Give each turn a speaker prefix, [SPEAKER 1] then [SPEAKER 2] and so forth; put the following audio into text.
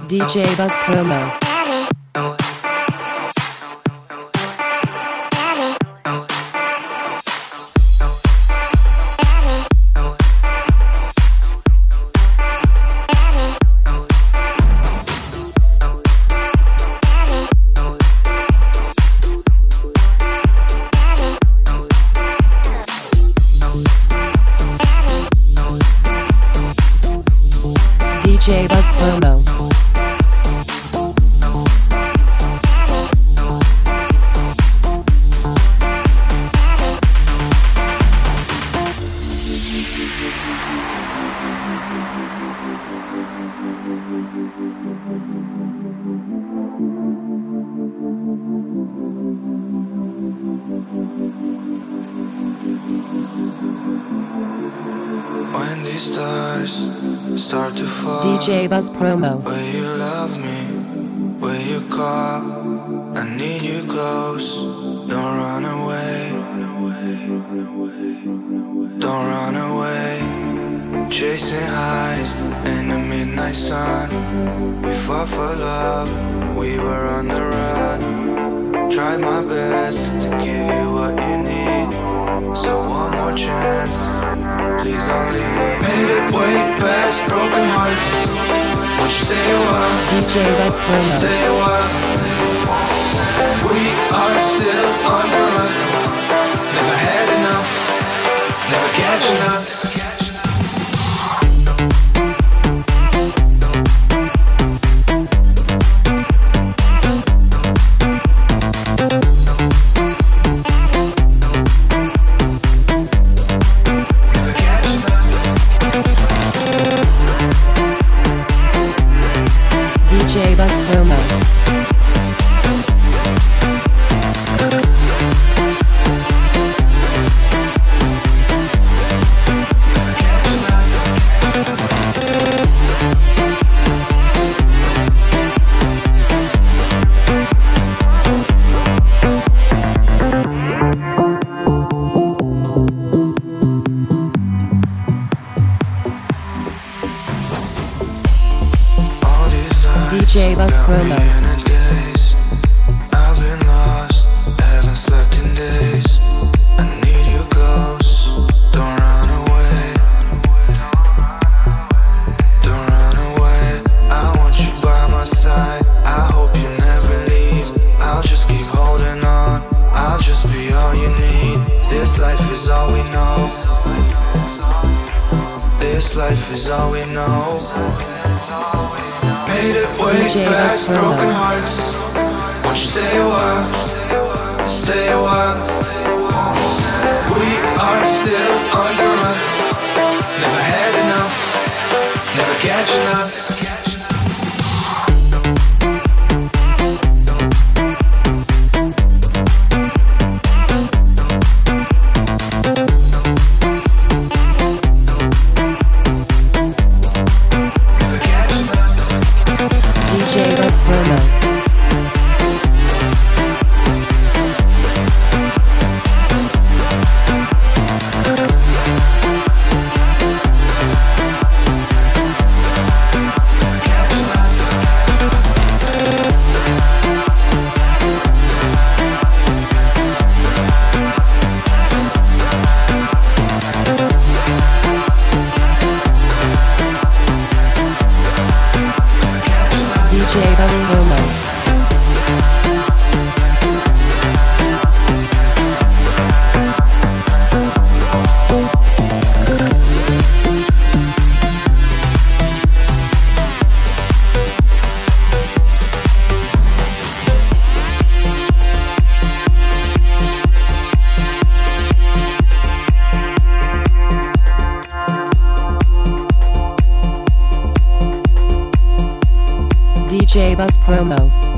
[SPEAKER 1] DJ Buzz Promo. DJ Buzz Promo.
[SPEAKER 2] When these stars start to fall,
[SPEAKER 1] DJ Buzz Promo.
[SPEAKER 2] will you love me? Will you call? I need you close. Don't run away. Don't run away. Chasing highs in the midnight sun. We fought for love. We were on the run. Tried my best to give you what you need. So one more chance, please don't leave. Made it way past broken hearts. Won't you say a word?
[SPEAKER 1] DJ Buzz Promo.
[SPEAKER 2] Say a word. We are still on the run. Never had enough. Never catching us.
[SPEAKER 1] DJ Buzz Promo. DJ Buzz Promo.
[SPEAKER 2] I've been lost, haven't slept in days. I need you close, don't run away. Don't run away. I want you by my side. I hope you never leave. I'll just keep holding on. I'll just be all you need. This life is all we know. This life is all we know. Made it way past broken hearts. Won't you stay a while? Stay a while. We are still on the run. Never had enough. Never catching us.
[SPEAKER 1] DJ Buzz Promo. DJ Buzz Promo. DJ Buzz Promo.